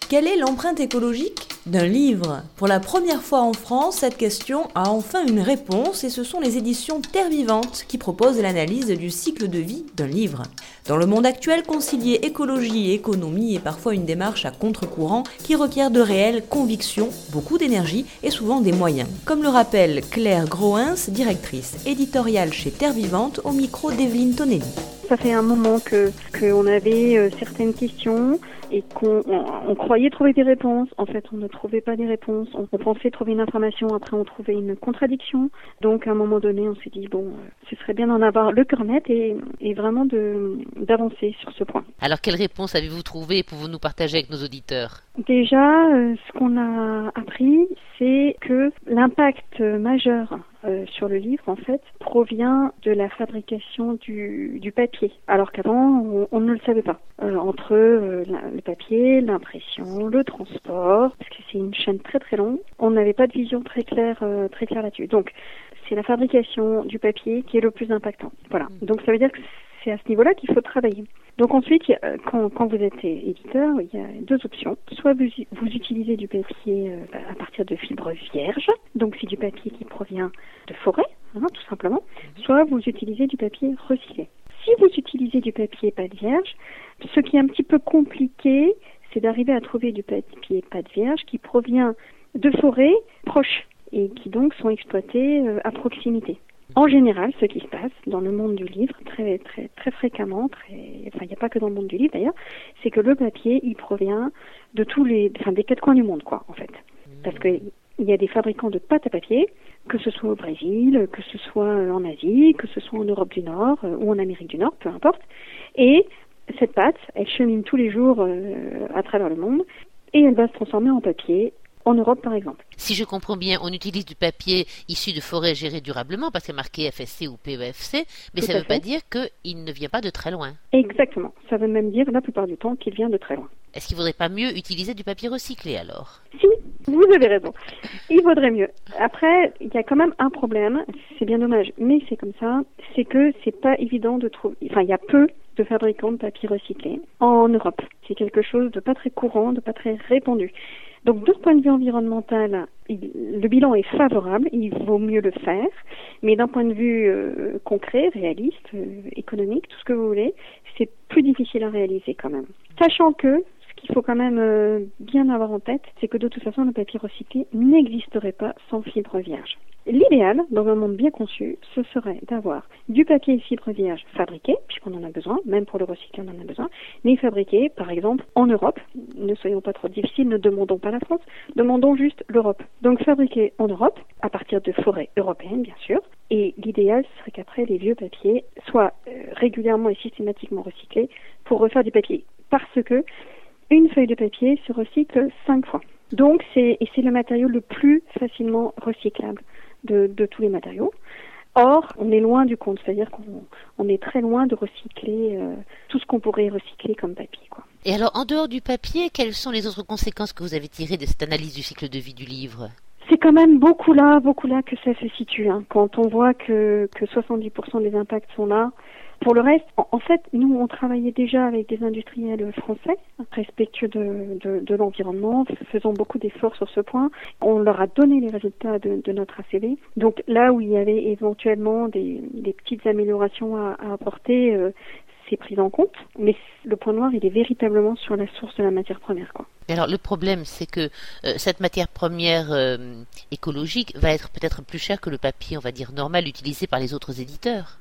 Quelle est l'empreinte écologique d'un livre ? Pour la première fois en France, cette question a enfin une réponse et ce sont les éditions Terre Vivante qui proposent l'analyse du cycle de vie d'un livre. Dans le monde actuel, concilier écologie et économie est parfois une démarche à contre-courant qui requiert de réelles convictions, beaucoup d'énergie et souvent des moyens. Comme le rappelle Claire Groens, directrice éditoriale chez Terre Vivante, au micro d'Evelyne Tonelli. Ça fait un moment qu'on avait certaines questions et qu'on croyait trouver des réponses. En fait, on ne trouvait pas des réponses. On pensait trouver une information, après on trouvait une contradiction. Donc, à un moment donné, on s'est dit, ce serait bien d'en avoir le cœur net et vraiment d'avancer sur ce point. Alors, quelle réponse avez-vous trouvé pour nous partager avec nos auditeurs ? Déjà, ce qu'on a appris, c'est que l'impact majeur sur le livre, en fait, provient de la fabrication du papier. Alors qu'avant, on ne le savait pas. Entre le papier, l'impression, le transport, parce que c'est une chaîne très très longue, on n'avait pas de vision très claire là-dessus. Donc, c'est la fabrication du papier qui est le plus impactant. Voilà. Donc, ça veut dire que c'est à ce niveau-là qu'il faut travailler. Donc ensuite, quand vous êtes éditeur, il y a deux options. Soit vous utilisez du papier à partir de fibres vierges, donc c'est du papier qui provient de forêt, tout simplement. Soit vous utilisez du papier recyclé. Si vous utilisez du papier pâte vierge, ce qui est un petit peu compliqué, c'est d'arriver à trouver du papier pâte vierge qui provient de forêts proches et qui donc sont exploitées à proximité. En général, ce qui se passe dans le monde du livre, très, très, très fréquemment, il n'y a pas que dans le monde du livre d'ailleurs, c'est que le papier, il provient de des quatre coins du monde, en fait. Parce qu'il y a des fabricants de pâte à papier, que ce soit au Brésil, que ce soit en Asie, que ce soit en Europe du Nord ou en Amérique du Nord, peu importe. Et cette pâte, elle chemine tous les jours à travers le monde et elle va se transformer en papier. En Europe, par exemple. Si je comprends bien, on utilise du papier issu de forêts gérées durablement parce qu'il est marqué FSC ou PEFC, mais ça ne veut pas dire qu'il ne vient pas de très loin. Exactement. Ça veut même dire, la plupart du temps, qu'il vient de très loin. Est-ce qu'il ne vaudrait pas mieux utiliser du papier recyclé alors ? Si, vous avez raison. Il vaudrait mieux. Après, il y a quand même un problème, c'est bien dommage, mais c'est comme ça, c'est que c'est pas évident de trouver... Enfin, il y a peu de fabricants de papier recyclé en Europe. C'est quelque chose de pas très courant, de pas très répandu. Donc, d'un point de vue environnemental, le bilan est favorable, il vaut mieux le faire, mais d'un point de vue concret, réaliste, économique, tout ce que vous voulez, c'est plus difficile à réaliser quand même. Sachant que, ce qu'il faut quand même bien avoir en tête, c'est que de toute façon, le papier recyclé n'existerait pas sans fibre vierge. L'idéal, dans un monde bien conçu, ce serait d'avoir du papier et fibre vierge fabriqué, puisqu'on en a besoin, même pour le recycler on en a besoin, mais fabriqué, par exemple, en Europe. Ne soyons pas trop difficiles, ne demandons pas la France, demandons juste l'Europe. Donc fabriqué en Europe, à partir de forêts européennes, bien sûr, et l'idéal, ce serait qu'après, les vieux papiers soient régulièrement et systématiquement recyclés pour refaire du papier. Parce que une feuille de papier se recycle 5 fois. Donc, c'est le matériau le plus facilement recyclable de tous les matériaux. Or, on est loin du compte, c'est-à-dire qu'on est très loin de recycler tout ce qu'on pourrait recycler comme papier, Et alors, en dehors du papier, quelles sont les autres conséquences que vous avez tirées de cette analyse du cycle de vie du livre ? C'est quand même beaucoup là que ça se situe. Quand on voit que 70% des impacts sont là. Pour le reste, en fait, nous, on travaillait déjà avec des industriels français, respectueux de l'environnement, faisant beaucoup d'efforts sur ce point. On leur a donné les résultats de notre ACV. Donc là où il y avait éventuellement des petites améliorations à apporter, c'est pris en compte. Mais le point noir, il est véritablement sur la source de la matière première, Et alors, le problème, c'est que cette matière première écologique va être peut-être plus chère que le papier, on va dire, normal, utilisé par les autres éditeurs.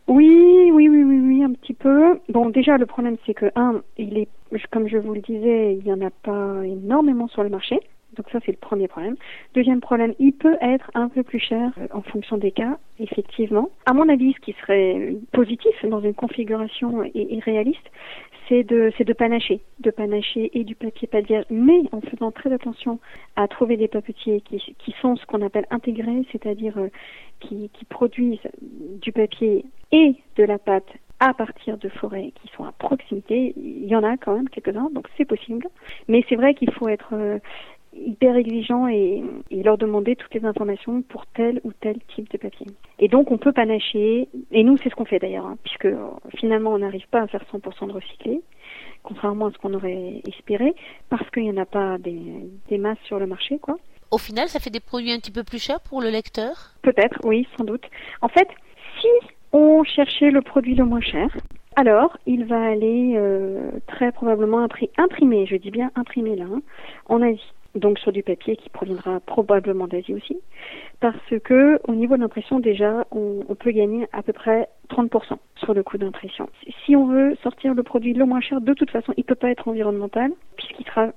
Oui, un petit peu. Bon, déjà, le problème, c'est que, comme je vous le disais, il n'y en a pas énormément sur le marché. Donc ça, c'est le premier problème. Deuxième problème, il peut être un peu plus cher en fonction des cas, effectivement. À mon avis, ce qui serait positif dans une configuration et réaliste, c'est de panacher et du papier pâte vierge, mais en faisant très attention à trouver des papetiers qui sont ce qu'on appelle intégrés, c'est-à-dire qui produisent du papier et de la pâte à partir de forêts qui sont à proximité. Il y en a quand même quelques-uns, donc c'est possible. Mais c'est vrai qu'il faut être hyper exigeants et leur demander toutes les informations pour tel ou tel type de papier. Et donc on peut panacher, et nous c'est ce qu'on fait d'ailleurs, puisque finalement on n'arrive pas à faire 100% de recyclé, contrairement à ce qu'on aurait espéré, parce qu'il n'y en a pas des masses sur le marché, quoi. Au final, ça fait des produits un petit peu plus chers pour le lecteur ? Peut-être, oui, sans doute. En fait, si on cherchait le produit le moins cher, alors il va aller très probablement imprimer, je dis bien imprimer là, en Asie. Donc sur du papier qui proviendra probablement d'Asie aussi, parce que au niveau de l'impression déjà, on peut gagner à peu près 30% sur le coût d'impression. Si on veut sortir le produit le moins cher, de toute façon, il peut pas être environnemental, puisqu'il sera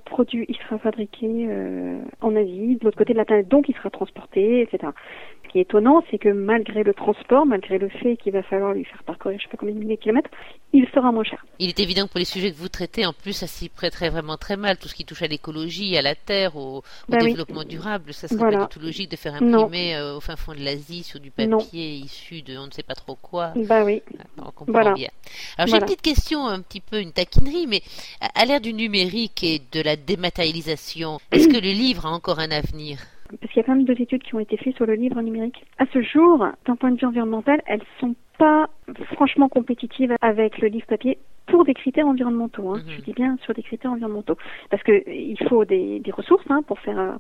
fabriqué en Asie, de l'autre côté de la planète, donc il sera transporté, etc. Ce qui est étonnant, c'est que malgré le transport, malgré le fait qu'il va falloir lui faire parcourir je sais pas combien de milliers de kilomètres, il sera moins cher. Il est évident que pour les sujets que vous traitez, en plus, ça s'y prêterait vraiment très mal. Tout ce qui touche à l'écologie, à la terre, au développement durable, ça serait pas du tout logique de faire imprimer au fin fond de l'Asie sur du papier issu de on ne sait pas trop quoi. Bah oui. On comprend bien. Alors j'ai une petite question, un petit peu une taquinerie, mais à l'ère du numérique et de la dématérialisation, est-ce que le livre a encore un avenir ? Parce qu'il y a quand même 2 études qui ont été faites sur le livre numérique. À ce jour, d'un point de vue environnemental, elles sont pas franchement compétitives avec le livre papier pour des critères environnementaux. Je dis bien sur des critères environnementaux. Parce que il faut des ressources pour faire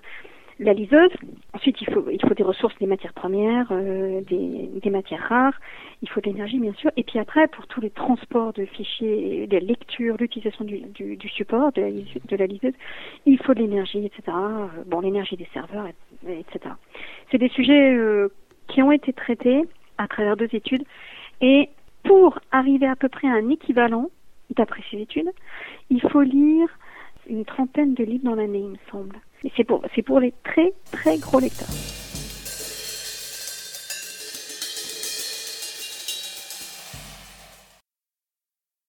la liseuse. Ensuite, il faut des ressources, des matières premières, des matières rares. Il faut de l'énergie, bien sûr. Et puis après, pour tous les transports de fichiers, la lecture, l'utilisation du support, de la liseuse, il faut de l'énergie, etc. L'énergie des serveurs, etc. C'est des sujets qui ont été traités à travers 2 études. Et pour arriver à peu près à un équivalent, d'après ces études, il faut lire une 30aine de livres dans l'année, il me semble. Et c'est pour les très, très gros lecteurs.